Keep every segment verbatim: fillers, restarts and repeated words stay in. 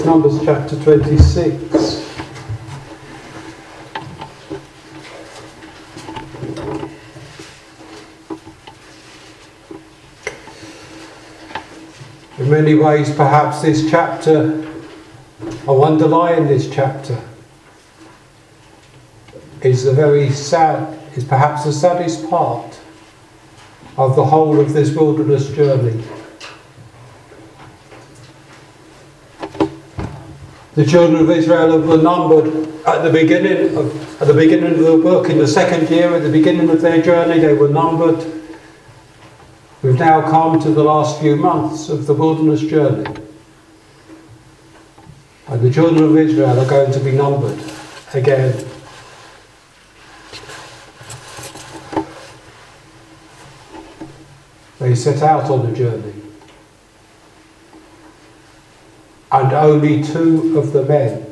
Numbers chapter twenty-six. In many ways, perhaps this chapter, or underlying this chapter, is the very sad, is perhaps the saddest part of the whole of this wilderness journey. The children of Israel were numbered at the beginning of at the beginning of the book, in the second year, at the beginning of their journey, they were numbered. We've now come to the last few months of the wilderness journey. And the children of Israel are going to be numbered again. They set out on the journey. And only two of the men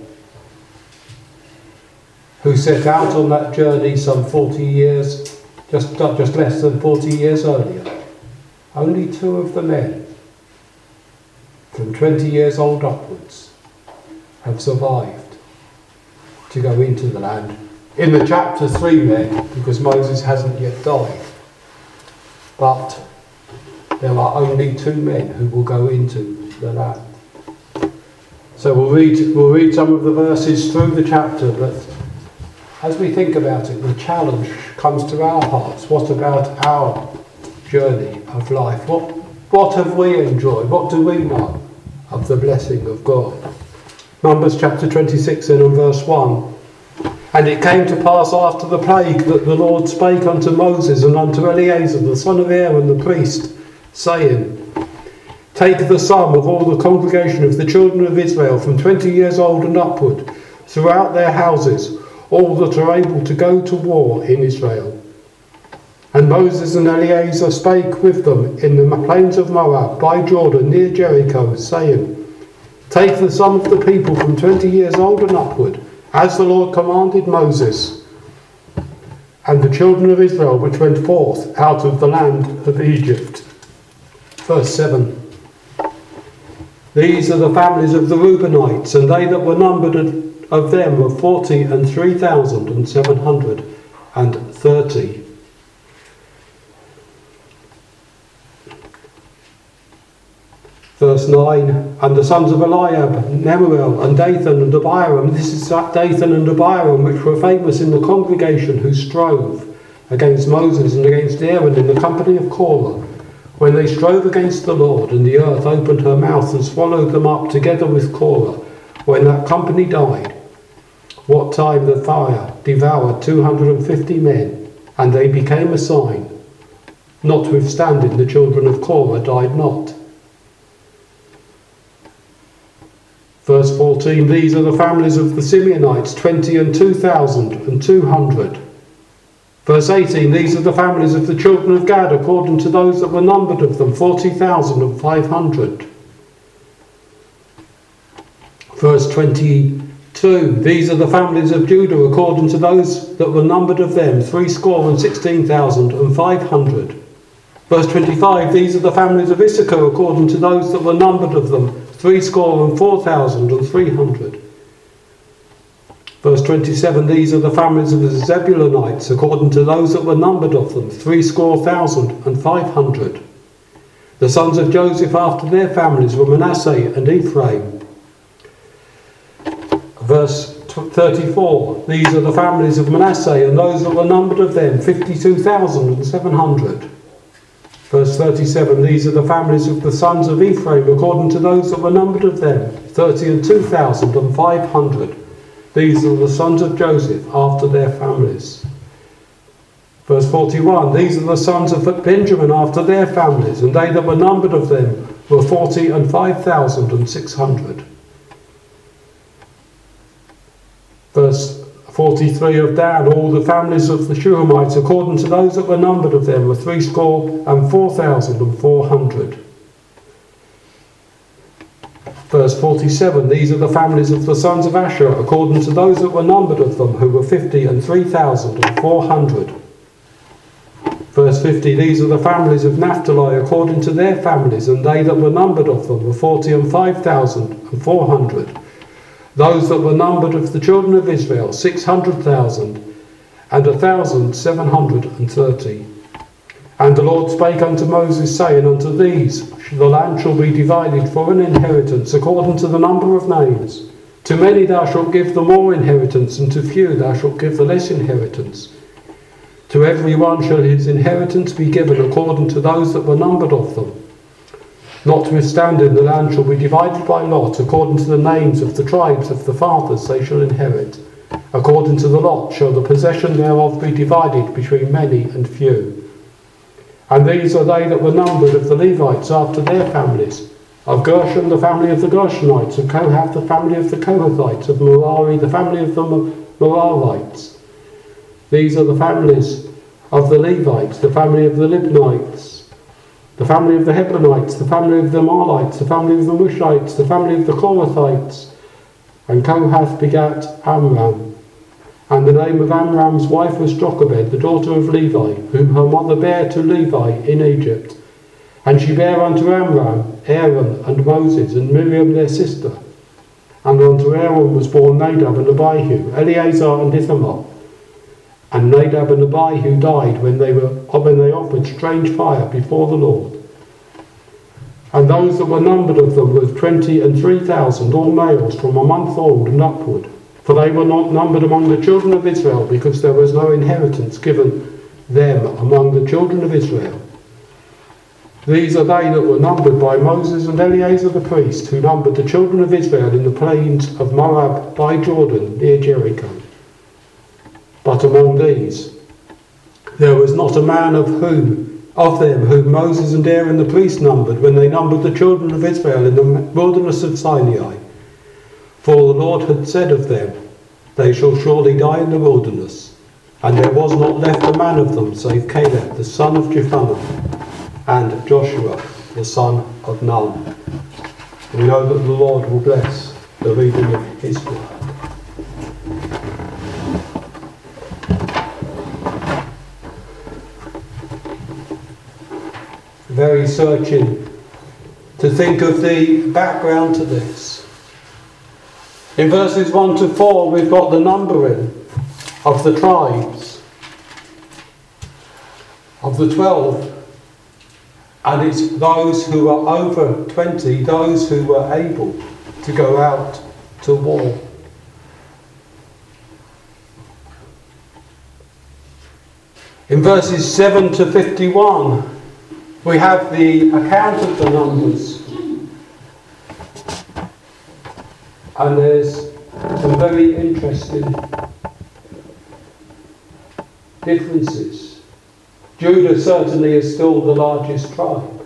who set out on that journey some forty years, just, just less than forty years earlier, only two of the men from twenty years old upwards have survived to go into the land. In the chapter, three men, because Moses hasn't yet died. But there are only two men who will go into the land. So we'll read, we'll read some of the verses through the chapter, but as we think about it, the challenge comes to our hearts. What about our journey of life? What, what have we enjoyed? What do we know of the blessing of God? Numbers chapter twenty-six and in verse one. And it came to pass after the plague that the Lord spake unto Moses and unto Eleazar the son of Aaron the priest, saying, Take the sum of all the congregation of the children of Israel from twenty years old and upward, throughout their houses, all that are able to go to war in Israel. And Moses and Eleazar spake with them in the plains of Moab, by Jordan, near Jericho, saying, Take the sum of the people from twenty years old and upward, as the Lord commanded Moses, and the children of Israel which went forth out of the land of Egypt. Verse seven. These are the families of the Reubenites, and they that were numbered of them were forty and three thousand and seven hundred and thirty. Verse nine, and the sons of Eliab, Nemuel, and Dathan, and Abiram. This is Dathan and Abiram, which were famous in the congregation, who strove against Moses and against Aaron in the company of Korah, when they strove against the Lord, and the earth opened her mouth and swallowed them up together with Korah, when that company died. What time the fire devoured two hundred and fifty men, and they became a sign. Notwithstanding, the children of Korah died not. Verse fourteen, these are the families of the Simeonites, twenty and two thousand and two hundred. Verse eighteen, these are the families of the children of Gad, according to those that were numbered of them, forty thousand and five hundred. Verse twenty-two, these are the families of Judah, according to those that were numbered of them, threescore and sixteen thousand and five hundred. Verse twenty-five, these are the families of Issachar, according to those that were numbered of them, threescore and four thousand and three hundred. Verse twenty-seven, these are the families of the Zebulunites, according to those that were numbered of them, threescore thousand and five hundred. The sons of Joseph after their families were Manasseh and Ephraim. Verse thirty-four, these are the families of Manasseh, and those that were numbered of them, fifty-two thousand and seven hundred. Verse thirty-seven, these are the families of the sons of Ephraim, according to those that were numbered of them, thirty and two thousand and five hundred. These are the sons of Joseph after their families. Verse forty-one, these are the sons of Benjamin after their families, and they that were numbered of them were forty and five thousand and six hundred. Verse forty-three, of Dan, all the families of the Shuhamites, according to those that were numbered of them, were threescore and four thousand and four hundred. Verse forty-seven, these are the families of the sons of Asher, according to those that were numbered of them, who were fifty and three thousand and four hundred. Verse fifty, these are the families of Naphtali according to their families, and they that were numbered of them were forty and five thousand and four hundred. Those that were numbered of the children of Israel, six hundred thousand and a thousand seven hundred and thirty. And the Lord spake unto Moses, saying, unto these the land shall be divided for an inheritance according to the number of names. To many thou shalt give the more inheritance, and to few thou shalt give the less inheritance. To every one shall his inheritance be given according to those that were numbered of them. Notwithstanding, the land shall be divided by lot according to the names of the tribes of the fathers they shall inherit. According to the lot shall the possession thereof be divided between many and few. And these are they that were numbered of the Levites after their families. Of Gershon, the family of the Gershonites. Of Kohath, the family of the Kohathites. Of Merari, the family of the Merarites. These are the families of the Levites, the family of the Libnites, the family of the Hebronites, the family of the Marlites, the family of the Mushites, the family of the Korathites. And Kohath begat Amram. And the name of Amram's wife was Jochebed, the daughter of Levi, whom her mother bare to Levi in Egypt. And she bare unto Amram Aaron and Moses, and Miriam their sister. And unto Aaron was born Nadab and Abihu, Eleazar and Ithamar. And Nadab and Abihu died when they were when they offered strange fire before the Lord. And those that were numbered of them were twenty and three thousand, all males from a month old and upward. For they were not numbered among the children of Israel, because there was no inheritance given them among the children of Israel. These are they that were numbered by Moses and Eleazar the priest, who numbered the children of Israel in the plains of Moab by Jordan near Jericho. But among these there was not a man of whom of them whom Moses and Aaron the priest numbered when they numbered the children of Israel in the wilderness of Sinai. For the Lord had said of them, they shall surely die in the wilderness. And there was not left a man of them save Caleb the son of Jephunneh and Joshua the son of Nun. We know that the Lord will bless the reading of his word. Very searching to think of the background to this. In verses one to four we've got the numbering of the tribes of the twelve, and it's those who are over twenty, those who were able to go out to war. In verses seven to fifty-one we have the account of the numbers, and there's some very interesting differences. Judah certainly is still the largest tribe,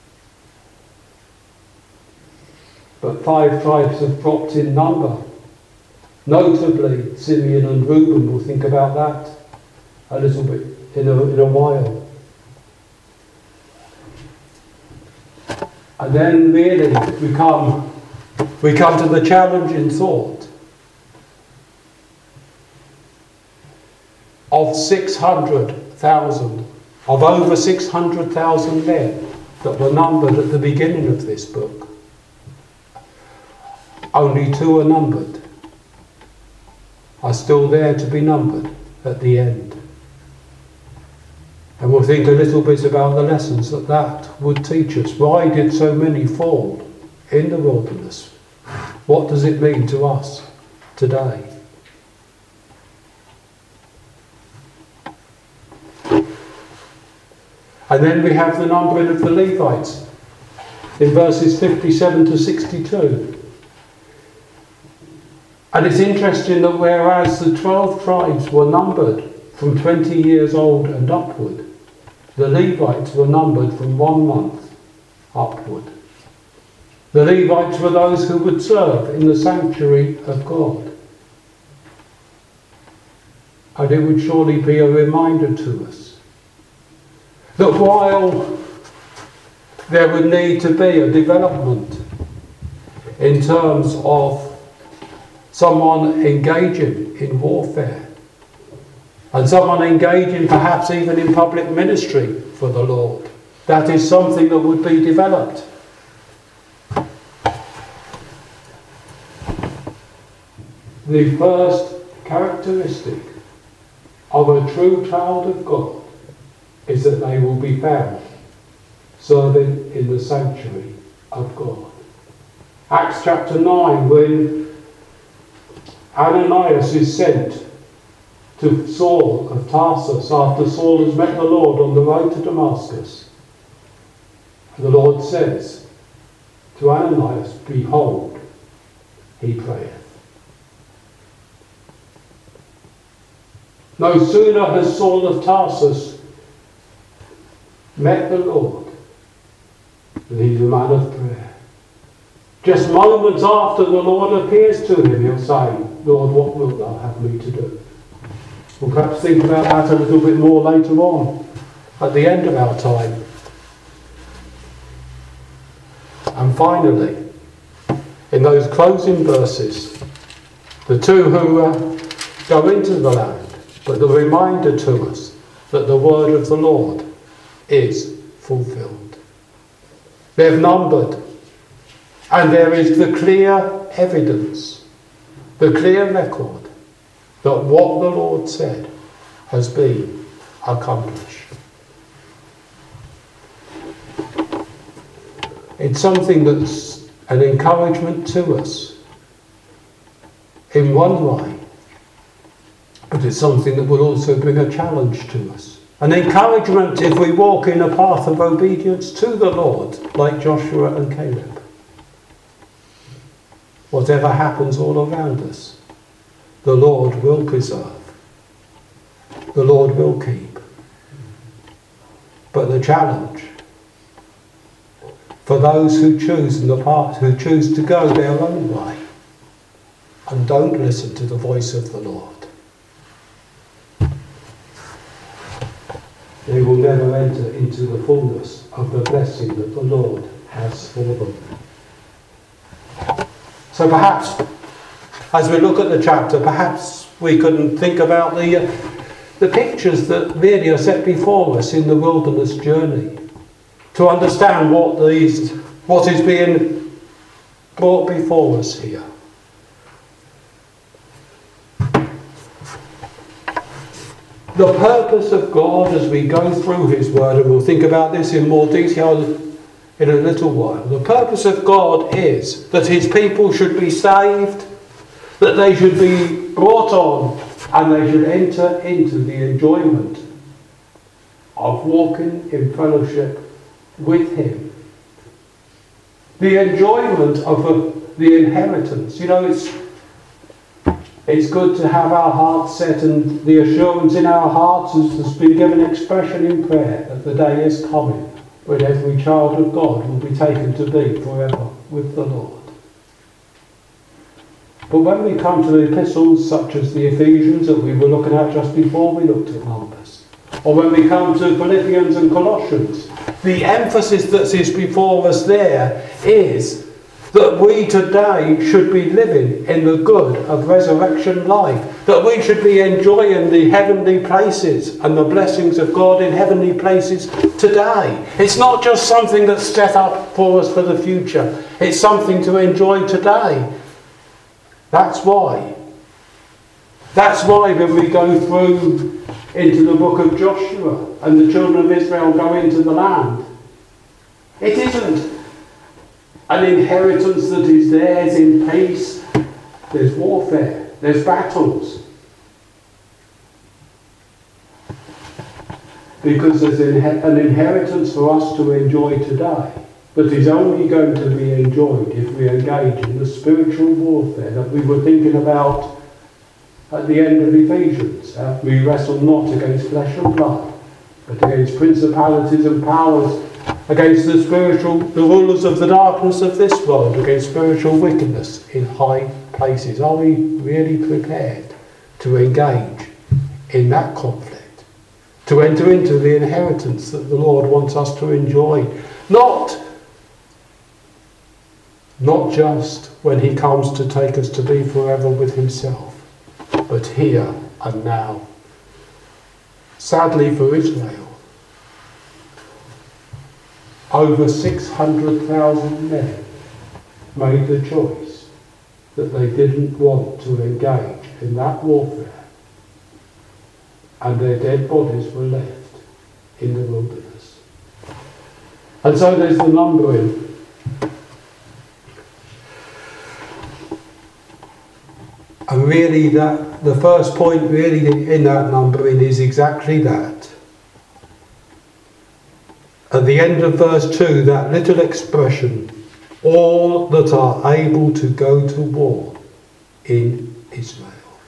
but five tribes have dropped in number, notably Simeon and Reuben. We'll think about that a little bit in a, in a while. And then really we come, we come to the challenging thought of six hundred thousand, of over six hundred thousand men that were numbered at the beginning of this book. Only two are numbered, are still there to be numbered at the end. And we'll think a little bit about the lessons that that would teach us. Why did so many fall in the wilderness? What does it mean to us today? And then we have the numbering of the Levites in verses fifty-seven to sixty-two. And it's interesting that whereas the twelve tribes were numbered from twenty years old and upward, the Levites were numbered from one month upward. The Levites were those who would serve in the sanctuary of God. And it would surely be a reminder to us that while there would need to be a development in terms of someone engaging in warfare, and someone engaging perhaps even in public ministry for the Lord. That is something that would be developed. The first characteristic of a true child of God is that they will be found serving in the sanctuary of God. Acts chapter nine, when Ananias is sent to Saul of Tarsus after Saul has met the Lord on the road to Damascus, the Lord says to Ananias, "Behold, he prayeth." No sooner has Saul of Tarsus met the Lord than he's a man of prayer. Just moments after the Lord appears to him, he'll say, "Lord, what wilt thou have me to do?" We'll perhaps think about that a little bit more later on, at the end of our time. And finally, in those closing verses, the two who uh, go into the land, but the reminder to us that the word of the Lord is fulfilled. They're numbered, and there is the clear evidence, the clear record that what the Lord said has been accomplished. It's something that's an encouragement to us in one way, but it's something that will also bring a challenge to us. An encouragement if we walk in a path of obedience to the Lord, like Joshua and Caleb. Whatever happens all around us, the Lord will preserve. The Lord will keep. But the challenge for those who choose in the path, who choose to go their own way and don't listen to the voice of the Lord, they will never enter into the fullness of the blessing that the Lord has for them. So perhaps, as we look at the chapter, perhaps we can think about the, uh, the pictures that really are set before us in the wilderness journey, to understand what, these, what is being brought before us here. The purpose of God as we go through his word, and we'll think about this in more detail in a little while. The purpose of God is that his people should be saved, that they should be brought on, and they should enter into the enjoyment of walking in fellowship with him. The enjoyment of a, the inheritance. You know, it's It's good to have our hearts set and the assurance in our hearts, as has been given expression in prayer, that the day is coming when every child of God will be taken to be forever with the Lord. But when we come to the epistles such as the Ephesians that we were looking at just before we looked at Numbers, or when we come to Philippians and Colossians, the emphasis that is before us there is that we today should be living in the good of resurrection life, that we should be enjoying the heavenly places and the blessings of God in heavenly places today. It's not just something that's set up for us for the future, it's something to enjoy today. That's why. That's why when we go through into the book of Joshua and the children of Israel go into the land, it isn't an inheritance that is theirs in peace. There's warfare, there's battles. Because there's an inheritance for us to enjoy today that is only going to be enjoyed if we engage in the spiritual warfare that we were thinking about at the end of Ephesians. Uh, we wrestle not against flesh and blood, but against principalities and powers, against the spiritual, the rulers of the darkness of this world, against spiritual wickedness in high places. Are we really prepared to engage in that conflict? To enter into the inheritance that the Lord wants us to enjoy? Not, not just when he comes to take us to be forever with himself, but here and now. Sadly for Israel, over six hundred thousand men made the choice that they didn't want to engage in that warfare, and their dead bodies were left in the wilderness. And so there's the numbering. And really that the first point really in that numbering is exactly that. At the end of verse two, that little expression, all that are able to go to war in Israel.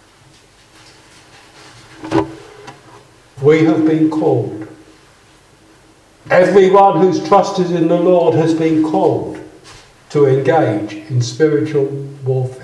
We have been called. Everyone who's trusted in the Lord has been called to engage in spiritual warfare.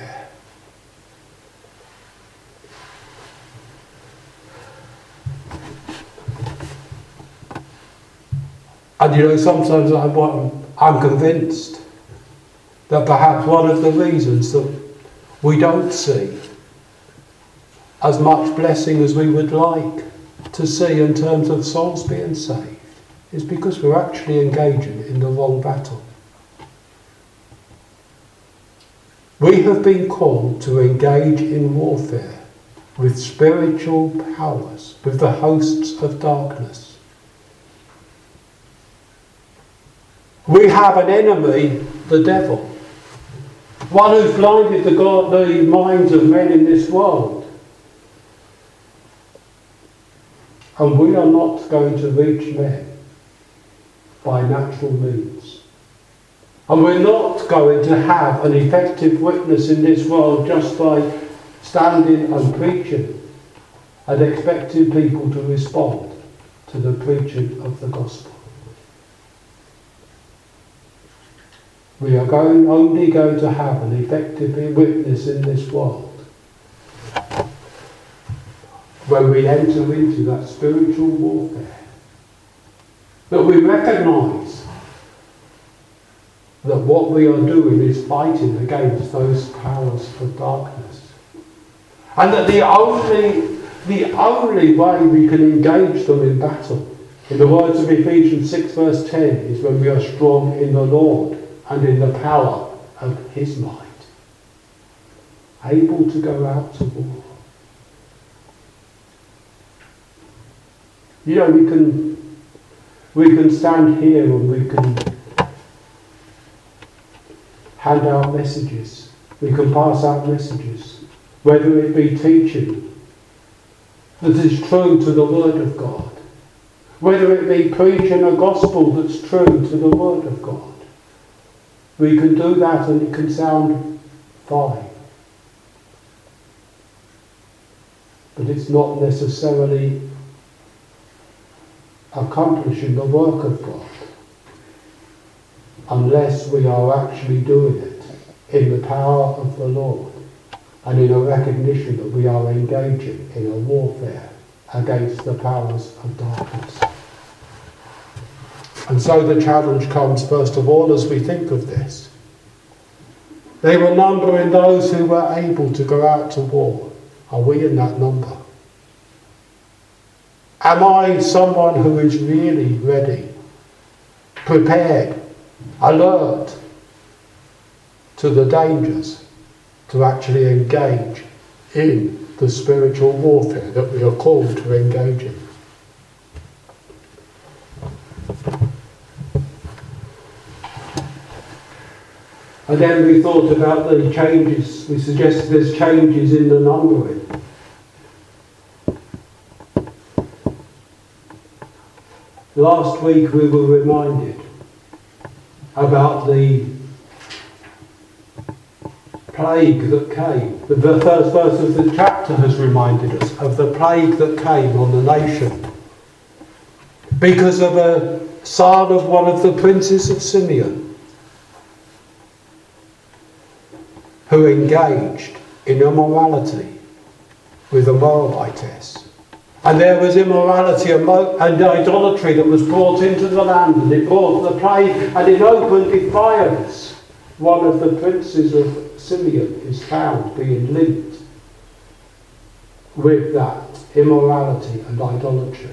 And you know, sometimes I'm, I'm convinced that perhaps one of the reasons that we don't see as much blessing as we would like to see in terms of souls being saved is because we're actually engaging in the wrong battle. We have been called to engage in warfare with spiritual powers, with the hosts of darkness. We have an enemy, the devil, one who's blinded the, God, the minds of men in this world. And we are not going to reach men by natural means. And we're not going to have an effective witness in this world just by standing and preaching and expecting people to respond to the preaching of the gospel. We are going, only going to have an effective witness in this world when we enter into that spiritual warfare. That we recognise that what we are doing is fighting against those powers of darkness. And that the only, the only way we can engage them in battle, in the words of Ephesians six verse ten, is when we are strong in the Lord and in the power of his might, able to go out to war. You know, we can we can stand here and we can hand out messages. We can pass out messages, whether it be teaching that is true to the Word of God, whether it be preaching a gospel that's true to the Word of God. We can do that and it can sound fine. But it's not necessarily accomplishing the work of God unless we are actually doing it in the power of the Lord and in a recognition that we are engaging in a warfare against the powers of darkness. And so the challenge comes first of all as we think of this. They were numbering those who were able to go out to war. Are we in that number? Am I someone who is really ready, prepared, alert to the dangers, to actually engage in the spiritual warfare that we are called to engage in? And then we thought about the changes. We suggested there's changes in the numbering. Last week we were reminded about the plague that came. The first verse of the chapter has reminded us of the plague that came on the nation because of a son of one of the princes of Simeon who engaged in immorality with the Moabitess. And there was immorality and idolatry that was brought into the land, and it brought the plague, and in open defiance, one of the princes of Simeon is found being linked with that immorality and idolatry.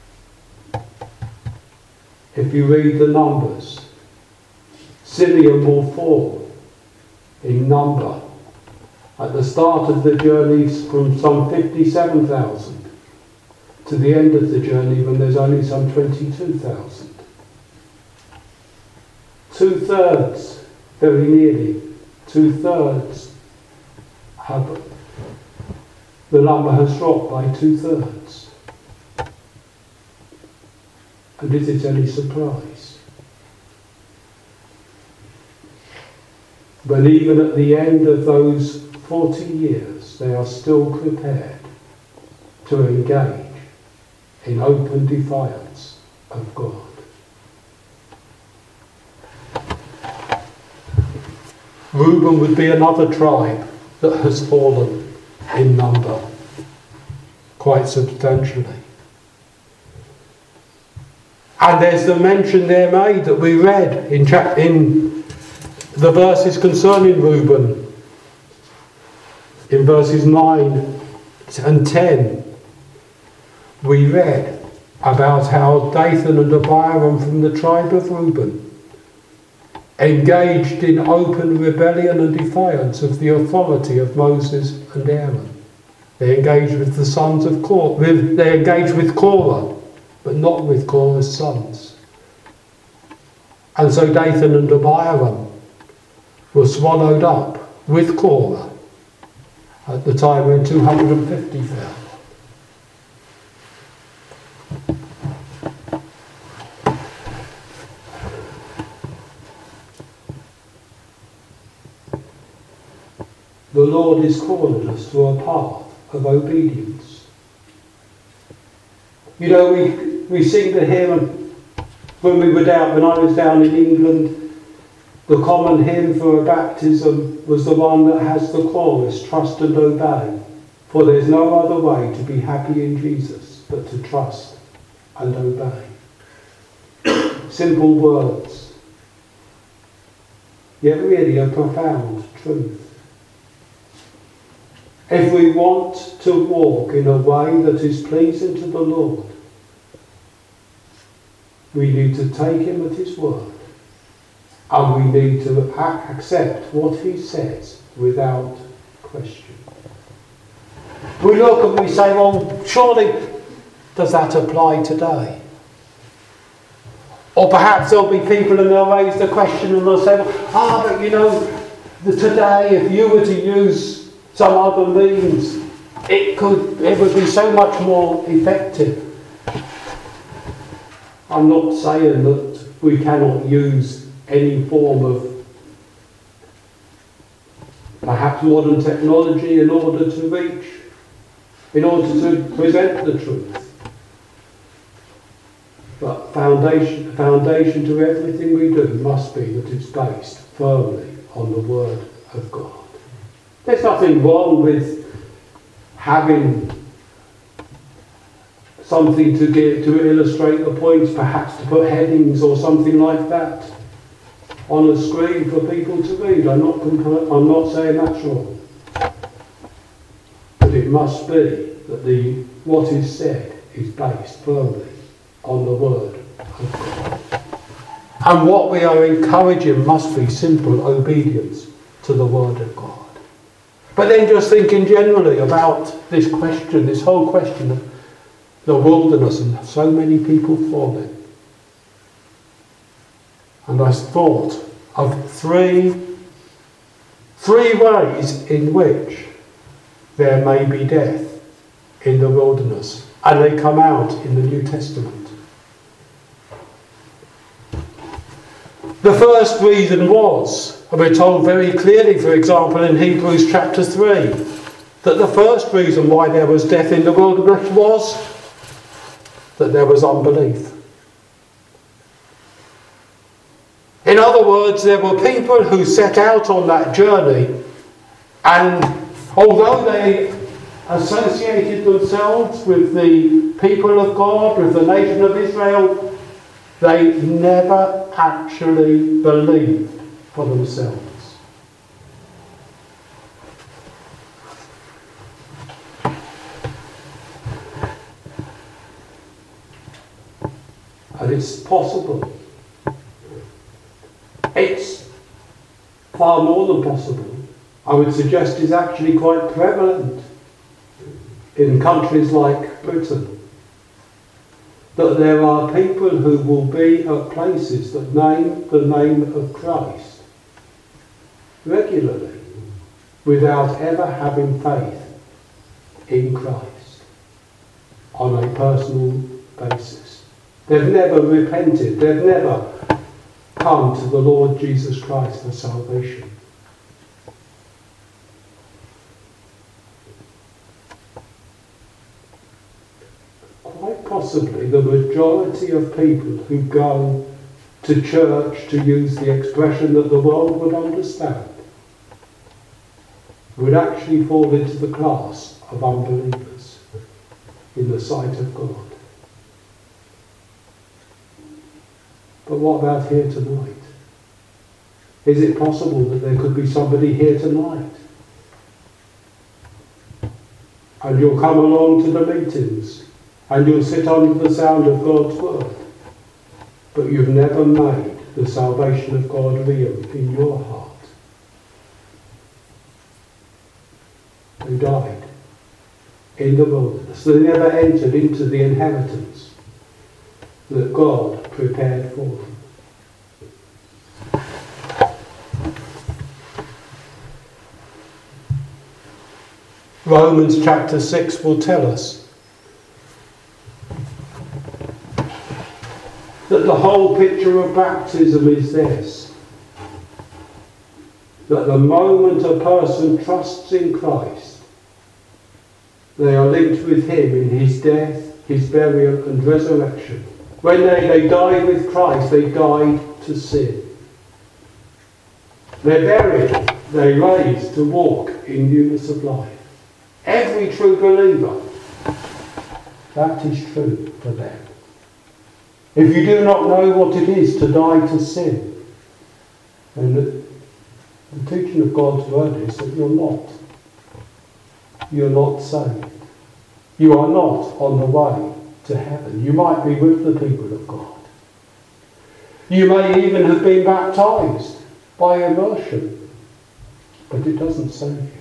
If you read the Numbers, Simeon will fall in number at the start of the journeys from some fifty-seven thousand to the end of the journey when there's only some twenty-two thousand. Two-thirds, very nearly, two-thirds have, the number has dropped by two-thirds. And is it any surprise? But even at the end of those forty years, they are still prepared to engage in open defiance of God. Reuben would be another tribe that has fallen in number quite substantially. And there's the mention there made that we read in, chap- in the verses concerning Reuben, in verses nine and ten. We read about how Dathan and Abiram from the tribe of Reuben engaged in open rebellion and defiance of the authority of Moses and Aaron. They engaged with the sons of Korah. They engaged with Korah, but not with Korah's sons. And so Dathan and Abiram were swallowed up with Korah at the time when two hundred fifty fell. The Lord is calling us to a path of obedience. You know, we we sing the hymn when we were down, when I was down in England, the common hymn for a baptism was the one that has the chorus, trust and obey. For there's no other way to be happy in Jesus but to trust and obey. Simple words, yet really a profound truth. If we want to walk in a way that is pleasing to the Lord, we need to take him at his word, and we need to accept what he says without question. We look and we say, well, surely does that apply today? Or perhaps there'll be people and they'll raise the question and they'll say, well, ah, but you know, the, today if you were to use some other means, it could, it would be so much more effective. I'm not saying that we cannot use any form of perhaps modern technology in order to reach, in order to present the truth. But foundation, foundation to everything we do must be that it's based firmly on the Word of God. There's nothing wrong with having something to get to illustrate the points, perhaps to put headings or something like that on a screen for people to read. I'm not comp- I'm not saying that's wrong, but it must be that the what is said is based firmly on the Word of God, and what we are encouraging must be simple obedience to the Word of God. But then just thinking generally about this question, this whole question of the wilderness and so many people falling. And I thought of three, three ways in which there may be death in the wilderness. And they come out in the New Testament. The first reason was, and we're told very clearly, for example, in Hebrews chapter three, that the first reason why there was death in the wilderness was that there was unbelief. In other words, there were people who set out on that journey, and although they associated themselves with the people of God, with the nation of Israel, they never actually believed for themselves. And it's possible. It's far more than possible. I would suggest it's actually quite prevalent in countries like Britain, that there are people who will be at places that name the name of Christ regularly without ever having faith in Christ on a personal basis. They've never repented. They've never come to the Lord Jesus Christ for salvation. Quite possibly the majority of people who go to church, to use the expression that the world would understand, would actually fall into the class of unbelievers in the sight of God. But what about here tonight? Is it possible that there could be somebody here tonight and you'll come along to the meetings and you'll sit under the sound of God's word, but you've never made the salvation of God real in your heart? They died in the wilderness. They never entered into the inheritance that God prepared for them. Romans chapter six will tell us that the whole picture of baptism is this: that the moment a person trusts in Christ, they are linked with him in his death, his burial and resurrection. When they, they died with Christ, they died to sin. They're buried, they're raised to walk in newness of life. Every true believer, that is true for them. If you do not know what it is to die to sin, then the, the teaching of God's word is that you're not. You're not saved. You are not on the way to heaven. You might be with the people of God. You may even have been baptized by immersion, but it doesn't save you.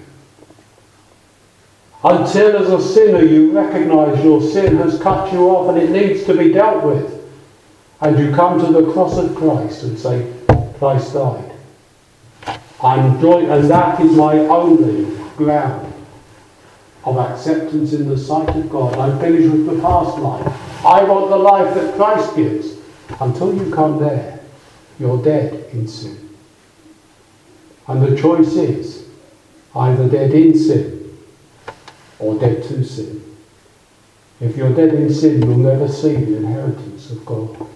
Until as a sinner you recognise your sin has cut you off and it needs to be dealt with, and you come to the cross of Christ and say, Christ died. I'm joined, and that is my only ground of acceptance in the sight of God. I'm finished with the past life. I want the life that Christ gives. Until you come there, you're dead in sin. And the choice is either dead in sin or dead to sin. If you're dead in sin, you'll never see the inheritance of God.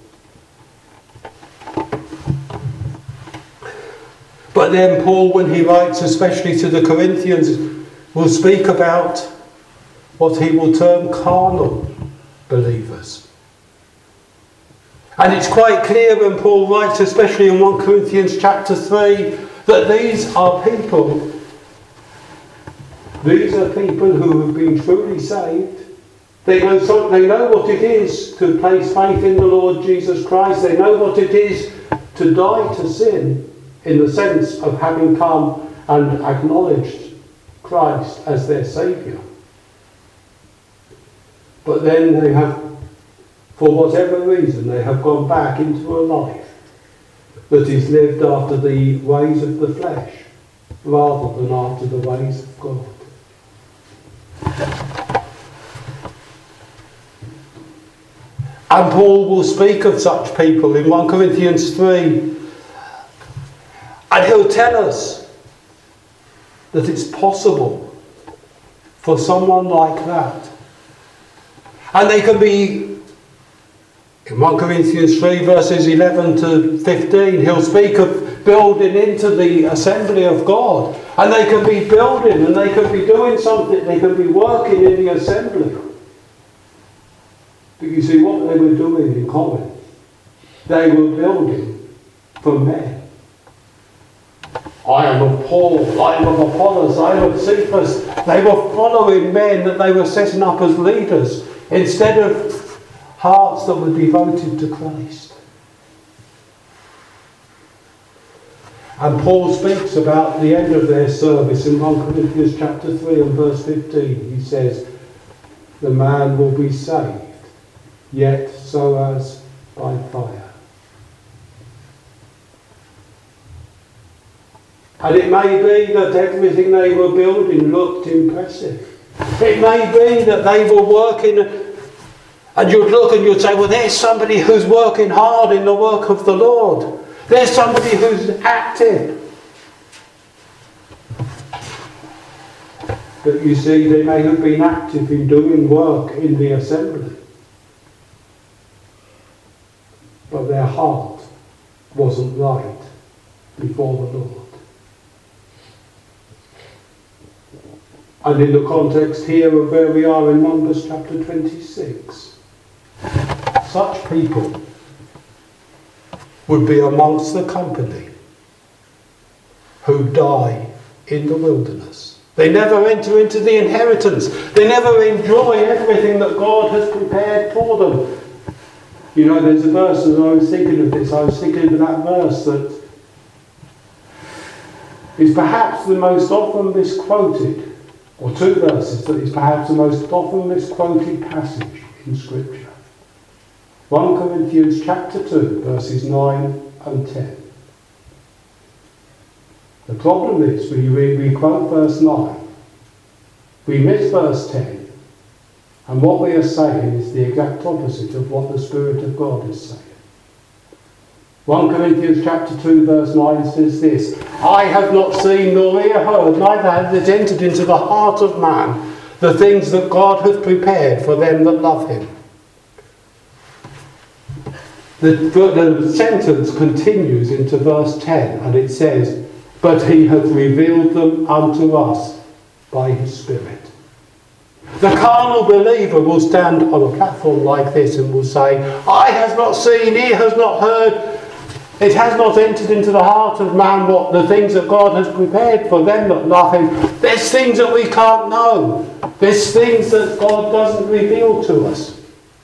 But then Paul, when he writes especially to the Corinthians, will speak about what he will term carnal believers. And it's quite clear when Paul writes, especially in First Corinthians chapter three, that these are people, these are people who have been truly saved. They know, some, they know what it is to place faith in the Lord Jesus Christ. They know what it is to die to sin, in the sense of having come and acknowledged Christ as their Saviour. But then they have, for whatever reason, they have gone back into a life that is lived after the ways of the flesh rather than after the ways of God. And Paul will speak of such people in First Corinthians three, and he'll tell us that it's possible for someone like that. And they can be, in First Corinthians three verses eleven to fifteen, he'll speak of building into the assembly of God. And they can be building and they can be doing something, they can be working in the assembly. But you see what they were doing in Corinth, they were building for men. I am of Paul, I am of Apollos, I am of Cephas. They were following men that they were setting up as leaders instead of Hearts that were devoted to Christ. And Paul speaks about the end of their service in First Corinthians chapter three and verse fifteen. He says, the man will be saved, yet so as by fire. And it may be that everything they were building looked impressive. It may be that they were working, and you'd look and you'd say, well, there's somebody who's working hard in the work of the Lord. There's somebody who's active. But you see, they may have been active in doing work in the assembly. But their heart wasn't right before the Lord. And in the context here of where we are in Numbers chapter twenty-six, such people would be amongst the company who die in the wilderness. They never enter into the inheritance. They never enjoy everything that God has prepared for them. You know, there's a verse, as I was thinking of this, I was thinking of that verse that is perhaps the most often misquoted, or two verses that is perhaps the most often misquoted passage in Scripture. First Corinthians chapter two, verses nine and ten. The problem is, we, we, we quote verse nine, we miss verse ten, and what we are saying is the exact opposite of what the Spirit of God is saying. First Corinthians chapter two, verse nine says this, I have not seen nor ear heard, neither hath it entered into the heart of man the things that God hath prepared for them that love him. The, the sentence continues into verse ten, and it says, but he hath revealed them unto us by his Spirit. The carnal believer will stand on a platform like this and will say, eye has not seen, ear has not heard, it has not entered into the heart of man what the things that God has prepared for them that love him. There's things that we can't know. There's things that God doesn't reveal to us.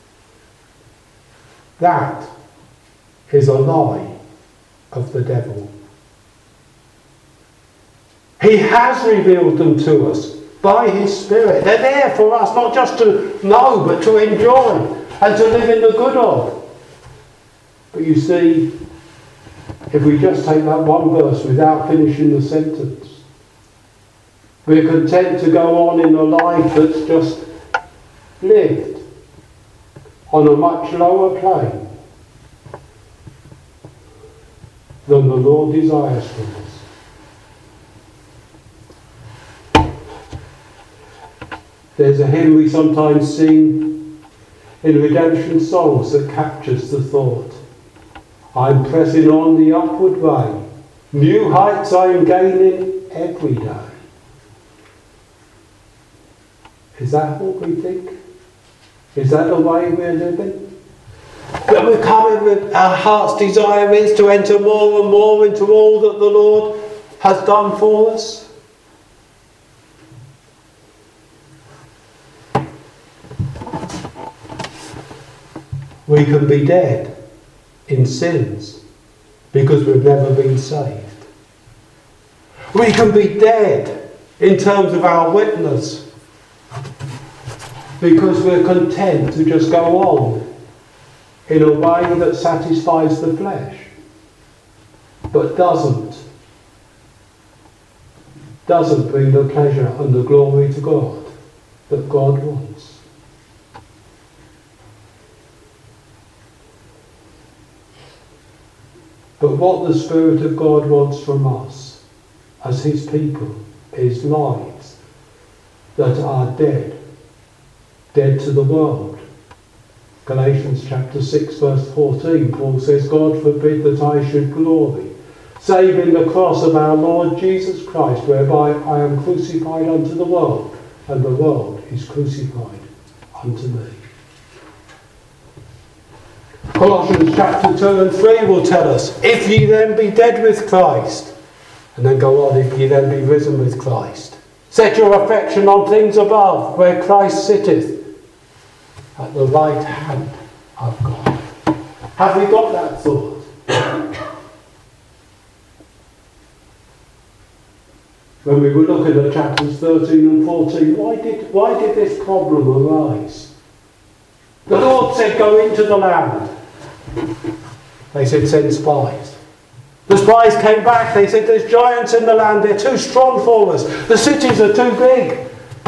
That is a lie of the devil. He has revealed them to us by his Spirit. They're there for us, not just to know, but to enjoy and to live in the good of. But you see, if we just take that one verse without finishing the sentence, we're content to go on in a life that's just lived on a much lower plane than the Lord desires from us. There's a hymn we sometimes sing in redemption songs that captures the thought. I'm pressing on the upward way. New heights I am gaining every day. Is that what we think? Is that the way we're living? That we're coming with our heart's desire is to enter more and more into all that the Lord has done for us? We can be dead in sins because we've never been saved. We can be dead in terms of our witness because we're content to just go on in a way that satisfies the flesh but doesn't doesn't bring the pleasure and the glory to God that God wants. But what the Spirit of God wants from us as his people is lives that are dead, dead to the world. Galatians chapter six verse fourteen, Paul says, God forbid that I should glory, save in the cross of our Lord Jesus Christ, whereby I am crucified unto the world, and the world is crucified unto me. Colossians chapter two and three will tell us, if ye then be dead with Christ, and then go on, if ye then be risen with Christ, set your affection on things above, where Christ sitteth at the right hand of God. Have we got that thought? When we were looking at chapters thirteen and fourteen, why did, why did this problem arise? The Lord said, go into the land. They said, send spies. The spies came back. They said, there's giants in the land. They're too strong for us. The cities are too big.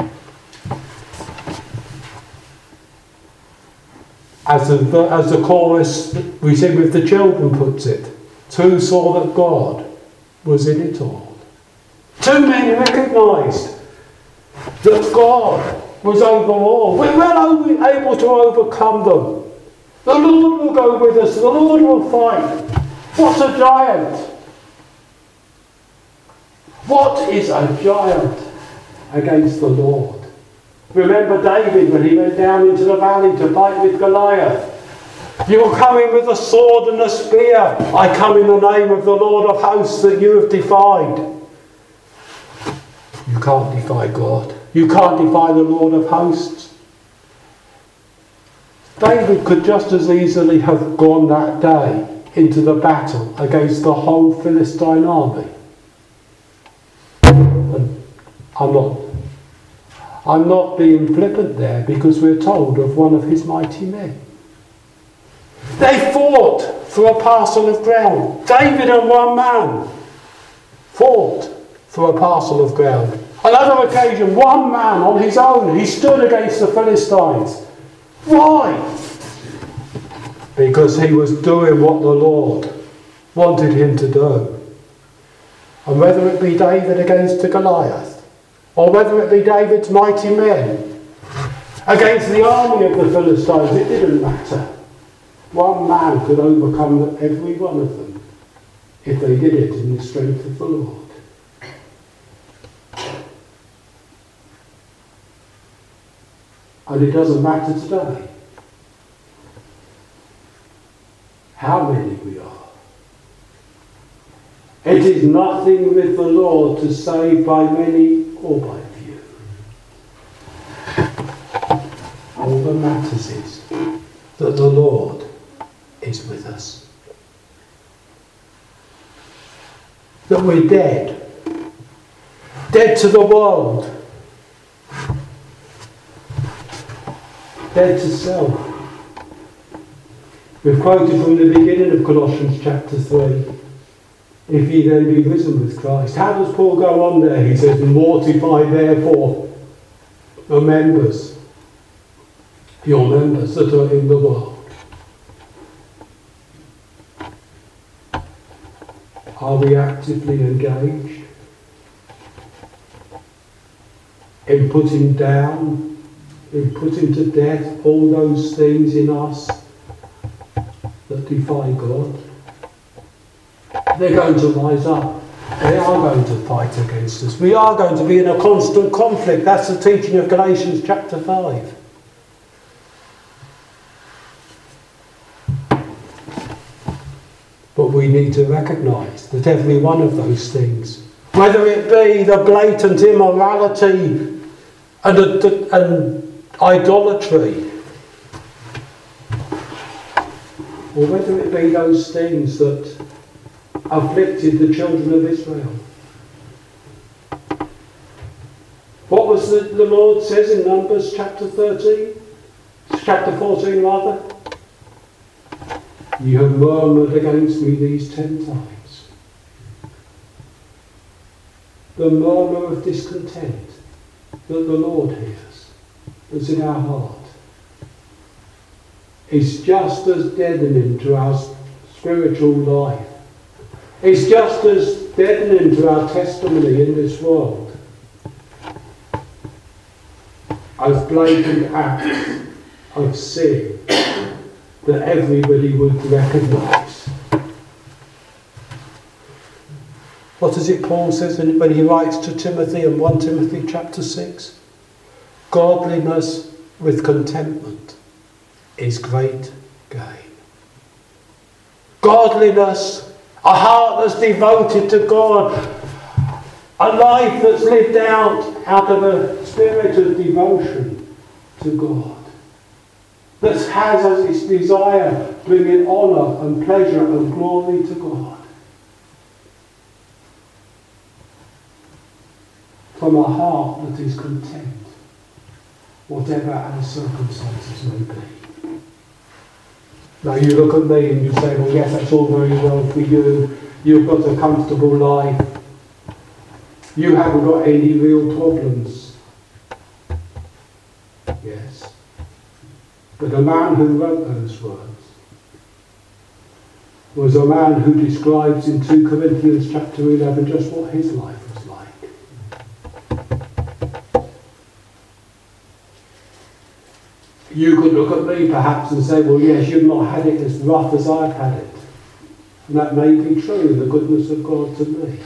As the, as the chorus we sing with the children puts it, two saw that God was in it all. Two men recognised that God was over all. We're well able to overcome them. The Lord will go with us. The Lord will fight. What's a giant? What is a giant against the Lord? Remember David when he went down into the valley to fight with Goliath. You are coming with a sword and a spear. I come in the name of the Lord of hosts that you have defied. You can't defy God. You can't defy the Lord of hosts. David could just as easily have gone that day into the battle against the whole Philistine army. And I'm not, I'm not being flippant there, because we're told of one of his mighty men. They fought for a parcel of ground. David and one man fought for a parcel of ground. Another occasion, one man on his own, he stood against the Philistines. Why? Because he was doing what the Lord wanted him to do. And whether it be David against the Goliath, or whether it be David's mighty men against the army of the Philistines, it didn't matter. One man could overcome every one of them if they did it in the strength of the Lord. And it doesn't matter today how many we are. It is nothing with the Lord to save by many or by few. All that matters is that the Lord is with us. That we're dead. Dead to the world. Dead to self. We've quoted from the beginning of Colossians chapter three. If ye then be risen with Christ. How does Paul go on there? He says, mortify therefore the members, your members that are in the world. Are we actively engaged in putting down, in putting to death all those things in us that defy God? They're going to rise up. They are going to fight against us. We are going to be in a constant conflict. That's the teaching of Galatians chapter five. But we need to recognise that every one of those things, whether it be the blatant immorality and, and, and idolatry, or whether it be those things that afflicted the children of Israel. What was the, the Lord says in Numbers chapter thirteen? Chapter fourteen rather. You have murmured against me these ten times. The murmur of discontent that the Lord hears, that's in our heart, is just as deadening to our spiritual life. It's just as deadening to our testimony in this world as blatant acts of sin that everybody would recognise. What is it Paul says when he writes to Timothy in First Timothy chapter six? Godliness with contentment is great gain. Godliness, a heart that's devoted to God, a life that's lived out out of a spirit of devotion to God. that has as its desire bringing honour and pleasure and glory to God. From a heart that is content, whatever our circumstances may be. Now you look at me and you say, well yes, that's all very well for you. You've got a comfortable life. You haven't got any real problems. Yes. But the man who wrote those words was a man who describes in two Corinthians chapter eleven just what his life was like. You could look at me perhaps and say, well yes, you've not had it as rough as I've had it. And that may be true in the goodness of God to me.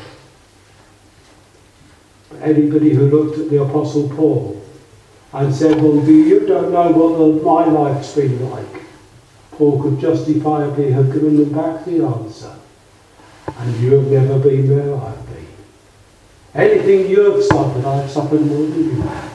But anybody who looked at the Apostle Paul and said, well, you don't know what the, my life's been like, Paul could justifiably have given them back the answer. And you have never been where I've been. Anything you have suffered, I've suffered more than you have.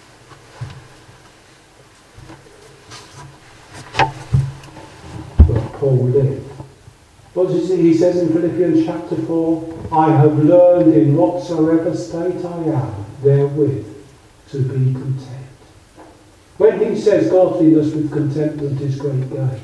But Paul lived. What does he says in Philippians chapter four? I have learned in whatsoever state I am, therewith to be content. When he says godliness with contentment is great gain,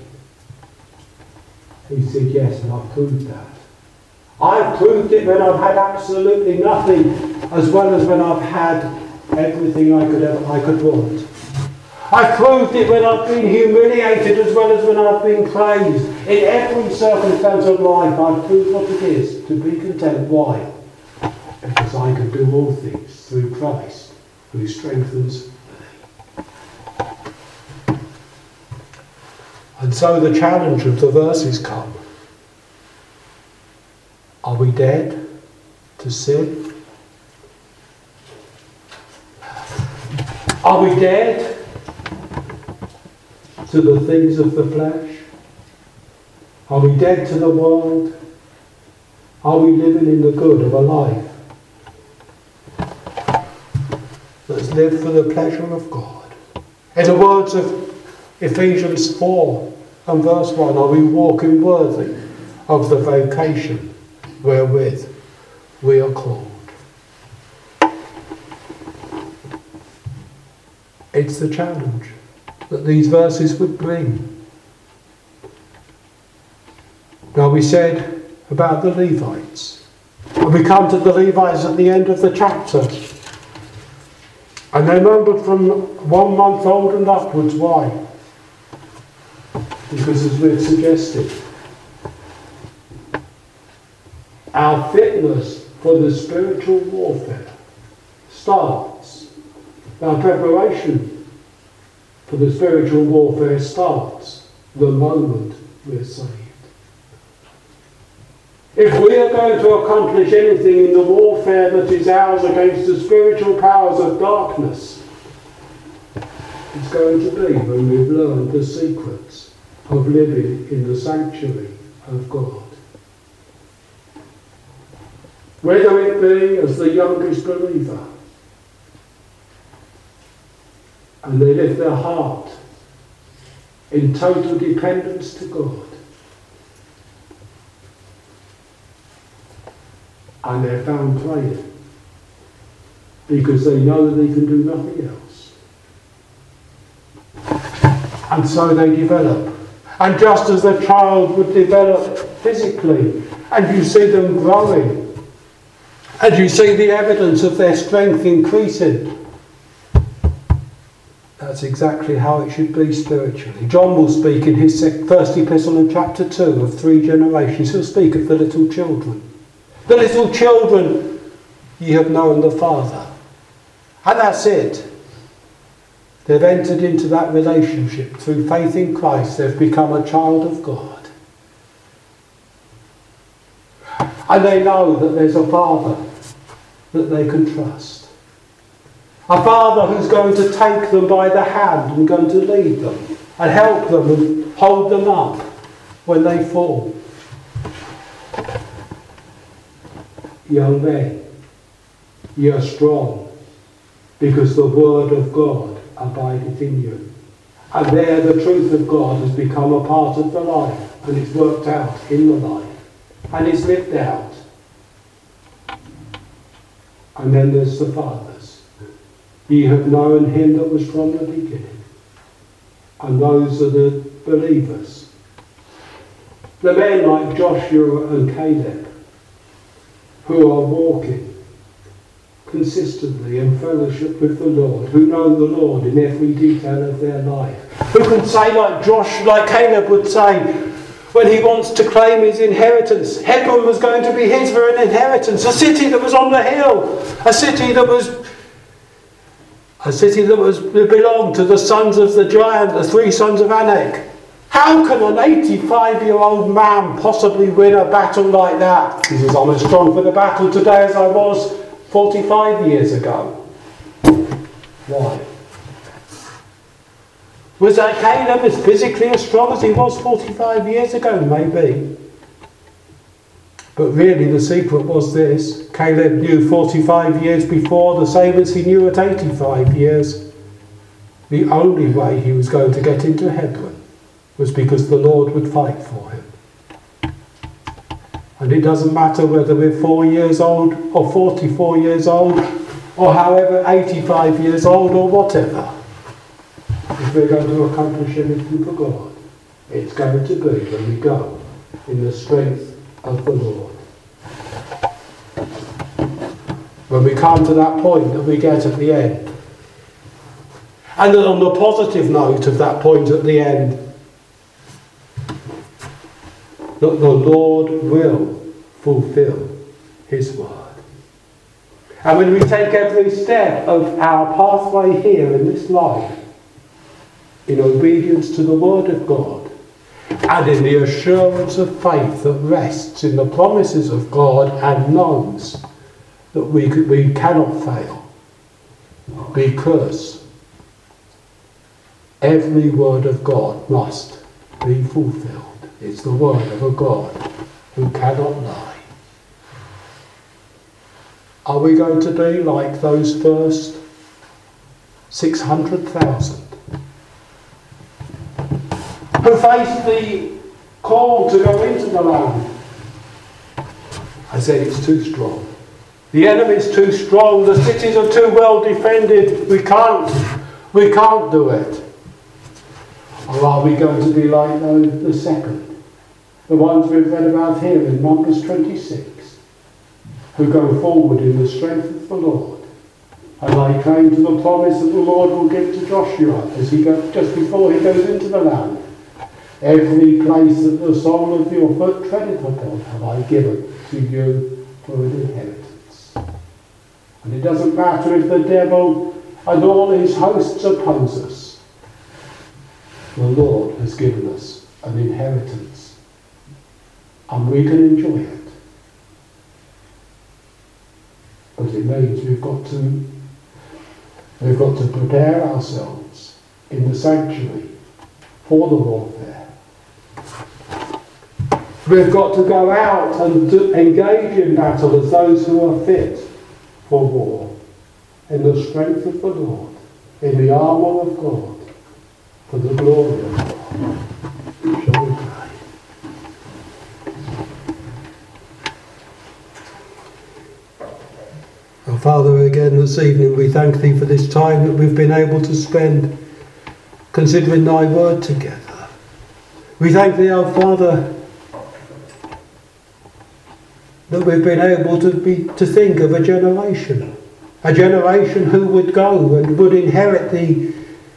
he said, yes, and I've proved that. I've proved it when I've had absolutely nothing, as well as when I've had everything I could ever, I could want. I've proved it when I've been humiliated as well as when I've been praised. In every circumstance of life, I've proved what it is to be content. Why? Because I can do all things through Christ, who strengthens me. And so the challenge of the verses come. Are we dead to sin? Are we dead to the things of the flesh? Are we dead to the world? Are we living in the good of a life that's lived for the pleasure of God? In the words of Ephesians four and verse one, are we walking worthy of the vocation wherewith we are called? It's the challenge that these verses would bring. Now we said about the Levites, and we come to the Levites at the end of the chapter, and they're numbered from one month old and upwards. Why? Because as we've suggested, our fitness for the spiritual warfare starts, our preparation for the spiritual warfare starts the moment we're saved. If we are going to accomplish anything in the warfare that is ours against the spiritual powers of darkness, it's going to be when we've learned the secrets of living in the sanctuary of God. Whether it be as the youngest believer, and they live their heart in total dependence to God, and they're found praying because they know they can do nothing else. And so they develop. And just as the child would develop physically, and you see them growing, and you see the evidence of their strength increasing, that's exactly how it should be spiritually. John will speak in his first epistle in chapter two of three generations. He'll speak of the little children. The little children, ye have known the Father. And that's it. They've entered into that relationship. Through faith in Christ, they've become a child of God. And they know that there's a Father that they can trust. A Father who's going to take them by the hand and going to lead them and help them and hold them up when they fall. Young men, ye are strong, because the word of God abideth in you, And there the truth of God has become a part of the life, and it's worked out in the life, and it's lived out. And then there's the fathers. Ye have known him that was from the beginning. And those are the believers. The men like Joshua and Caleb, who are walking consistently in fellowship with the Lord, who know the Lord in every detail of their life, who can say like Josh, like Caleb would say, when he wants to claim his inheritance, Hebron was going to be his for an inheritance, a city that was on the hill, a city that was a city that was that belonged to the sons of the giant, the three sons of Anak. How can an eighty-five-year-old man possibly win a battle like that? He says, I'm as strong for the battle today as I was forty-five years ago. Why? Was that Caleb as physically as strong as he was forty-five years ago? Maybe. But really the secret was this. Caleb knew forty-five years before the same as he knew at eighty-five years. The only way he was going to get into Hebron was because the Lord would fight for him. And it doesn't matter whether we're four years old or forty-four years old or however eighty-five years old or whatever. If we're going to accomplish anything for God, it's going to be when we go in the strength of the Lord. When we come to that point that we get at the end. And then on the positive note of that point at the end, that the Lord will fulfill his word. And when we take every step of our pathway here in this life, in obedience to the word of God, and in the assurance of faith that rests in the promises of God and knows that we, could, we cannot fail, because every word of God must be fulfilled. It's the word of a God who cannot lie. Are we going to be like those first six hundred thousand who faced the call to go into the land? I said it's too strong. The enemy's too strong. The cities are too well defended. We can't. We can't do it. Or are we going to be like the, the second? The ones we've read about here in Numbers twenty-six, who go forward in the strength of the Lord. And they came to the promise that the Lord will give to Joshua as he goes, just before he goes into the land. Every place that the sole of your foot treadeth upon have I given to you for an inheritance. And it doesn't matter if the devil and all his hosts oppose us. The Lord has given us an inheritance, and we can enjoy it. But it means we've got to we've got to prepare ourselves in the sanctuary for the warfare. We've got to go out and to engage in battle as those who are fit for war, in the strength of the Lord, in the armour of God, for the glory of God. Shall we pray? Our Father, again this evening we thank Thee for this time that we've been able to spend considering Thy word together. We thank Thee, our Father, that we've been able to be to think of a generation, a generation who would go and would inherit the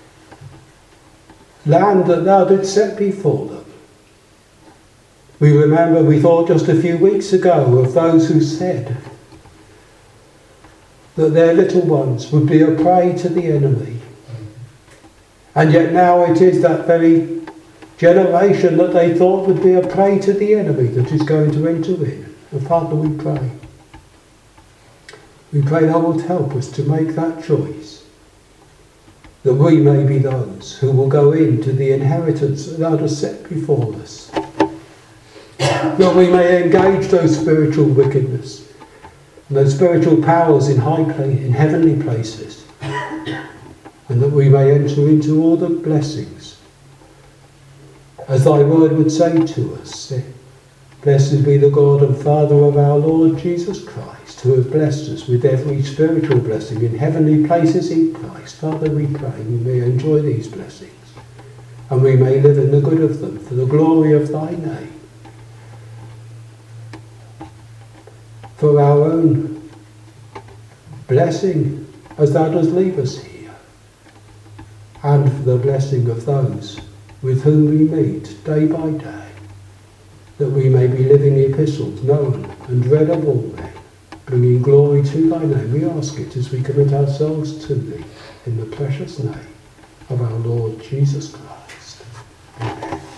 land that Thou didst set before them. We remember, we thought just a few weeks ago of those who said that their little ones would be a prey to the enemy. And yet now it is that very generation that they thought would be a prey to the enemy that is going to enter in. And Father, we pray. We pray Thou wilt help us to make that choice, that we may be those who will go into the inheritance that Thou hast set before us, that we may engage those spiritual wickedness and those spiritual powers in high place, in heavenly places, and that we may enter into all the blessings as thy word would say to us. Blessed be the God and Father of our Lord Jesus Christ, who has blessed us with every spiritual blessing in heavenly places in Christ. Father, we pray we may enjoy these blessings, and we may live in the good of them for the glory of thy name. For our own blessing as thou dost leave us here, and for the blessing of those with whom we meet day by day, that we may be living epistles known and read of all men, bringing glory to thy name. We ask it as we commit ourselves to thee in the precious name of our Lord Jesus Christ.